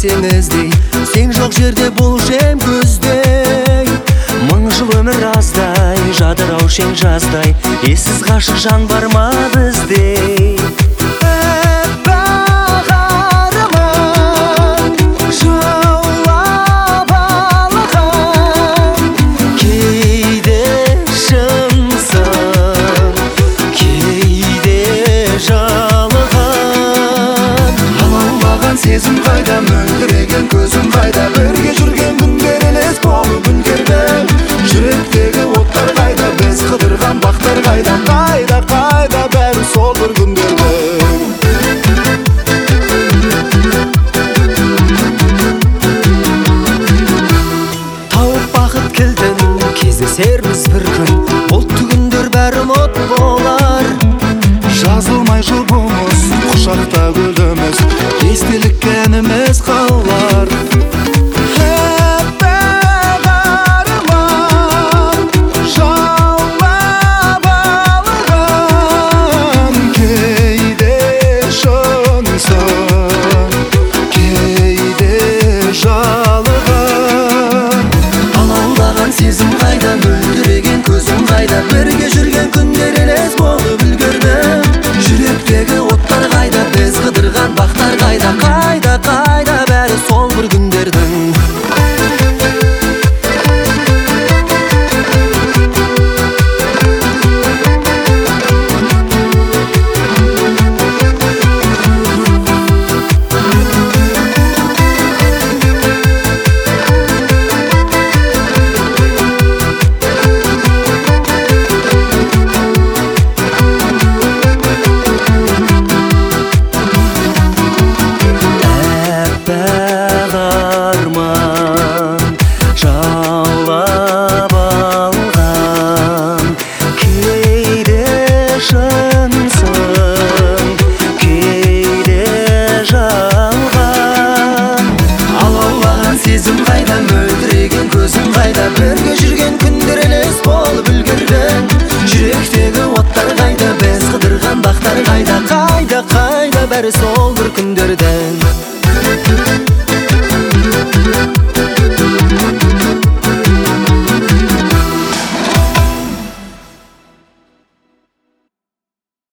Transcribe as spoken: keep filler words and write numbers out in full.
теңіздей, сен жоқ жерде болушы ем көздей. Мың жыл өмір аздай, жадыраушы ең жаздай, ессіз ғашық жан бар ма біздей? Сезім қайда, мөлдіреген көзім қайда, бірге жүрген күндер елес болып үлгерді. Жүректегі оттар қайда, біз қыдырған бақтар қайда, қайда, қайда, бәрі сол бір күндерді. Тауып бақыт кілтін, кездесерміз бір күн, бұлтты күндер бәрі ұмыт болар. Жазылмай жұбымыз, құшақта гүліміз, естелік әніміз қалар. Әппақ арман жаулап алған, кейде шынсың, кейде жалған. Алаулаған сезім қайда, мөлдіреген көзім қайда, бірге жүрген күндер елес болып үлгерді. Жүректегі оттар қайда, біз қыдырған бақтар қайда, қайда, қайда, бәрі сол бір күндердің. Сезім қайда, мөлдіреген көзім қайда, бірге жүрген күндер елес болып үлгерді. Жүректегі оттар қайда, біз қыдырған бақтар қайда, қайда, қайда, бәрі сол бір күндердің.